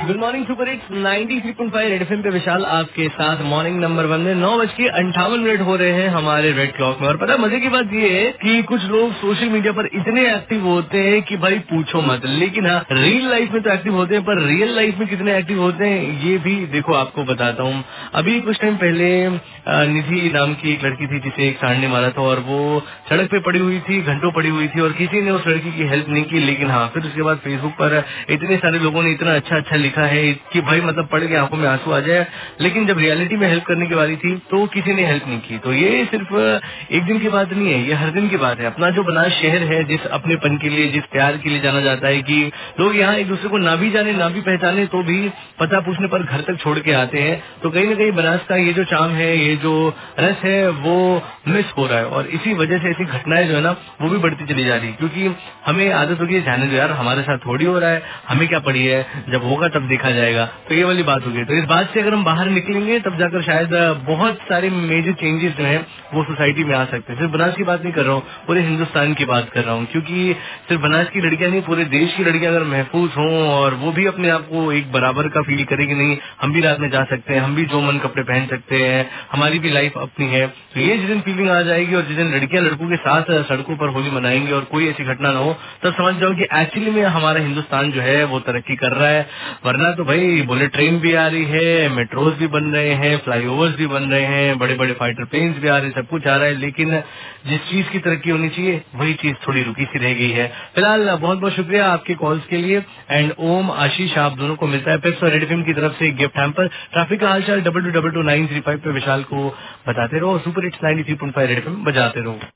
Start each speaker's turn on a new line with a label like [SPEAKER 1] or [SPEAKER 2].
[SPEAKER 1] Good morning super hits 93.5 red FM पे विशाल आपके साथ मॉर्निंग नंबर 1 में 9:58 हो रहे हैं हमारे रेड क्लॉक में। और पता है मजे की बात ये है कि कुछ लोग सोशल मीडिया पर इतने एक्टिव होते हैं कि भाई पूछो मत, लेकिन हाँ रियल लाइफ में तो एक्टिव होते हैं, पर रियल लाइफ में कितने एक्टिव होते हैं ये भी देखो आपको बताता हूँ। अभी कुछ टाइम पहले निधि नाम की एक लड़की थी जिसे एक सांड ने मारा था, और वो सड़क पे पड़ी हुई थी, घंटों पड़ी हुई थी, और किसी ने उस लड़की की हेल्प नहीं की। लेकिन हाँ फिर उसके बाद फेसबुक पर इतने सारे लोगों ने इतना अच्छा अच्छा लिखा है कि भाई मतलब पढ़ के आंखों में आंसू आ जाए। लेकिन जब रियलिटी में हेल्प करने की बारी थी तो किसी ने हेल्प नहीं की। तो ये सिर्फ एक दिन की बात नहीं है, ये हर दिन की बात है। अपना जो बनारस शहर है, जिस अपनेपन के लिए, जिस प्यार के लिए जाना जाता है कि लोग यहाँ एक दूसरे को ना भी जाने ना भी पहचाने तो भी पता पूछने पर घर तक छोड़ के आते हैं। तो कहीं ना कहीं बनारस का ये जो चार्म है, ये जो रस है, वो मिस हो रहा है। और इसी वजह से ऐसी घटनाएं जो है ना वो भी बढ़ती चली जा रही है, क्योंकि हमें आदत होगी जाने दो यार, हमारे साथ थोड़ी हो रहा है, हमें क्या पड़ी है, जब होगा तब देखा जाएगा। तो ये वाली बात होगी। तो इस बात से अगर हम बाहर निकलेंगे तब जाकर शायद बहुत सारे मेजर चेंजेस जो है वो सोसाइटी में आ सकते हैं। सिर्फ बनारस की बात नहीं कर रहा हूँ, पूरे हिंदुस्तान की बात कर रहा हूँ, क्योंकि सिर्फ बनारस की लड़कियां नहीं, पूरे देश की लड़कियां अगर महफूज हों और वो भी अपने आप को एक बराबर का फील करेगी, नहीं हम भी रात में जा सकते हैं, हम भी जो मन कपड़े पहन सकते हैं, हमारी भी लाइफ अपनी है। तो ये जिस दिन फीलिंग आ जाएगी और जिस दिन लड़कियां लड़कों के साथ सड़कों पर होली मनाएंगे और कोई ऐसी घटना ना हो, तब समझ जाओ कि एक्चुअली में हमारा हिंदुस्तान जो है वो तरक्की कर रहा है। वरना तो भाई बुलेट ट्रेन भी आ रही है, मेट्रोज भी बन रहे हैं, फ्लाईओवर्स भी बन रहे हैं, बड़े बड़े फाइटर प्लेन्स भी आ रहे हैं, सब कुछ आ रहा है, लेकिन जिस चीज की तरक्की होनी चाहिए वही चीज थोड़ी रुकी सी रह गई है। फिलहाल बहुत बहुत शुक्रिया आपके कॉल्स के लिए। एंड ओम, आशीष, आप दोनों को मिलता है पेप्स और रेड एफएम की तरफ से गिफ्ट हैम्पर। ट्रैफिक का हालचाल 22222935 पे विशाल को बताते रहो। सुपर हिट्स 93.5 रेड एफएम बजाते रहो।